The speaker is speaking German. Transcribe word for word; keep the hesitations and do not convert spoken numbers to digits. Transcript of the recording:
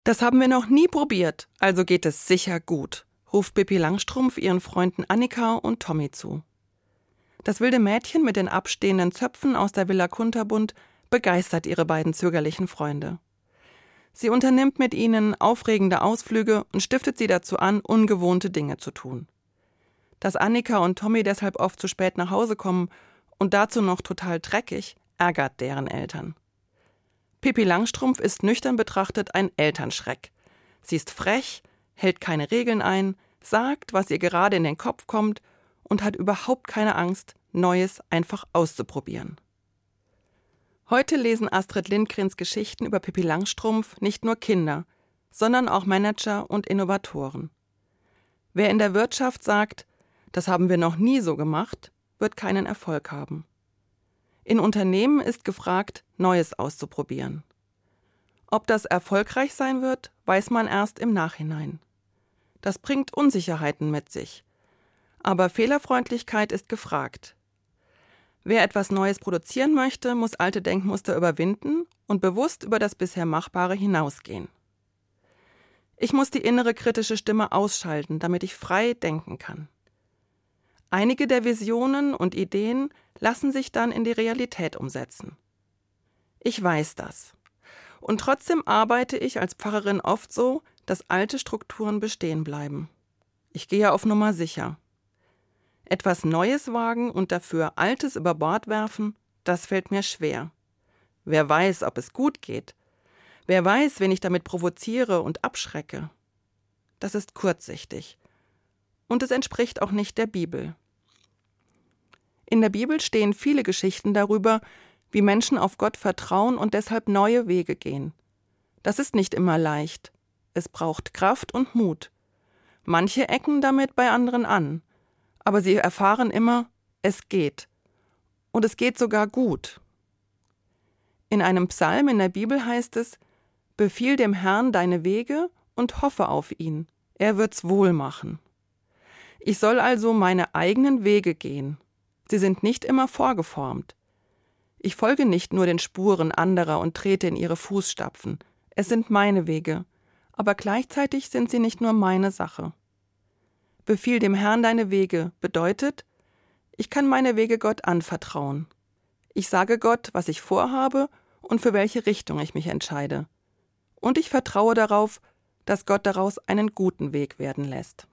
Das haben wir noch nie probiert, also geht es sicher gut, ruft Pippi Langstrumpf ihren Freunden Annika und Tommy zu. Das wilde Mädchen mit den abstehenden Zöpfen aus der Villa Kunterbund begeistert ihre beiden zögerlichen Freunde. Sie unternimmt mit ihnen aufregende Ausflüge und stiftet sie dazu an, ungewohnte Dinge zu tun. Dass Annika und Tommy deshalb oft zu spät nach Hause kommen und dazu noch total dreckig, ärgert deren Eltern. Pippi Langstrumpf ist nüchtern betrachtet ein Elternschreck. Sie ist frech, hält keine Regeln ein, sagt, was ihr gerade in den Kopf kommt und hat überhaupt keine Angst, Neues einfach auszuprobieren. Heute lesen Astrid Lindgrens Geschichten über Pippi Langstrumpf nicht nur Kinder, sondern auch Manager und Innovatoren. Wer in der Wirtschaft sagt, das haben wir noch nie so gemacht, wird keinen Erfolg haben. In Unternehmen ist gefragt, Neues auszuprobieren. Ob das erfolgreich sein wird, weiß man erst im Nachhinein. Das bringt Unsicherheiten mit sich. Aber Fehlerfreundlichkeit ist gefragt. Wer etwas Neues produzieren möchte, muss alte Denkmuster überwinden und bewusst über das bisher Machbare hinausgehen. Ich muss die innere kritische Stimme ausschalten, damit ich frei denken kann. Einige der Visionen und Ideen lassen sich dann in die Realität umsetzen. Ich weiß das. Und trotzdem arbeite ich als Pfarrerin oft so, dass alte Strukturen bestehen bleiben. Ich gehe auf Nummer sicher. Etwas Neues wagen und dafür Altes über Bord werfen, das fällt mir schwer. Wer weiß, ob es gut geht? Wer weiß, wen ich damit provoziere und abschrecke? Das ist kurzsichtig. Und es entspricht auch nicht der Bibel. In der Bibel stehen viele Geschichten darüber, wie Menschen auf Gott vertrauen und deshalb neue Wege gehen. Das ist nicht immer leicht. Es braucht Kraft und Mut. Manche ecken damit bei anderen an, aber sie erfahren immer, es geht. Und es geht sogar gut. In einem Psalm in der Bibel heißt es: Befiehl dem Herrn deine Wege und hoffe auf ihn, er wird's wohl machen. Ich soll also meine eigenen Wege gehen. Sie sind nicht immer vorgeformt. Ich folge nicht nur den Spuren anderer und trete in ihre Fußstapfen. Es sind meine Wege, aber gleichzeitig sind sie nicht nur meine Sache. Befiehl dem Herrn deine Wege bedeutet, ich kann meine Wege Gott anvertrauen. Ich sage Gott, was ich vorhabe und für welche Richtung ich mich entscheide. Und ich vertraue darauf, dass Gott daraus einen guten Weg werden lässt.